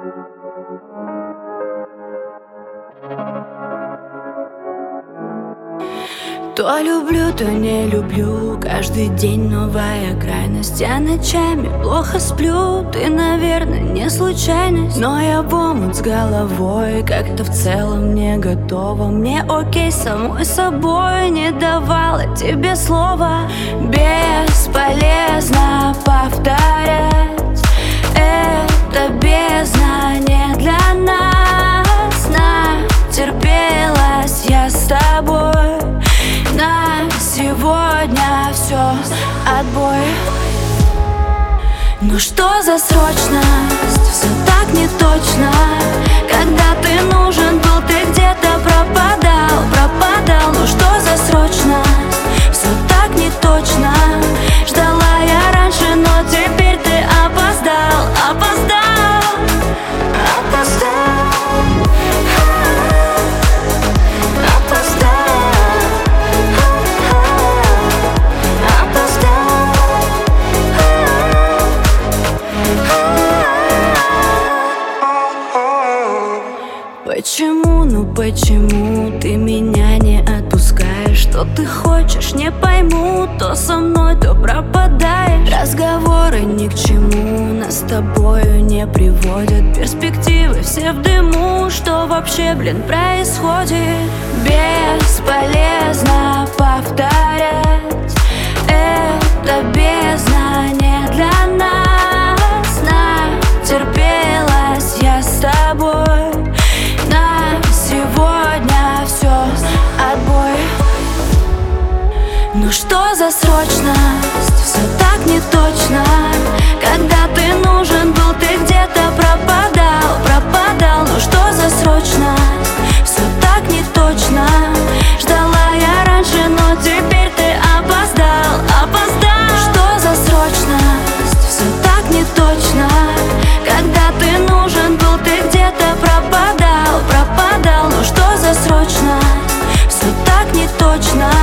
То люблю, то не люблю. Каждый день новая крайность. Я ночами плохо сплю. Ты, наверное, не случайность. Но я в омут с головой. Как-то в целом не готова. Мне окей самой собой. Не давала тебе слова. Бесполезно повторять. Это бездна не для нас. Натерпелась я с тобой. На сегодня все, отбой. Ну что за срочность? Все так не точно. Когда ты нужен был, ты где-то пропадал. Ну что за срочность? Все так не точно. Ждала я раньше, но теперь ты опоздал. Почему, ну почему ты меня не отпускаешь? Что ты хочешь, не пойму. То со мной, то пропадаешь. Разговоры ни к чему нас с тобою не приводят. Перспективы все в дыму. Что вообще, блин, происходит? Бесполезно повторять. Это бездна не для нас. Натерпелась я с тобой. На сегодня все, отбой. Ну что за срочность? Все так не точно. Когда ты нужен был, ты где-то пропадал. Ну что за срочность? Все так не точно. Ждала я раньше, но теперь ты опоздал. Что за срочность? Все так не точно. Когда ты нужен был, ты где-то пропадал. Ну что за срочность? Все так не точно.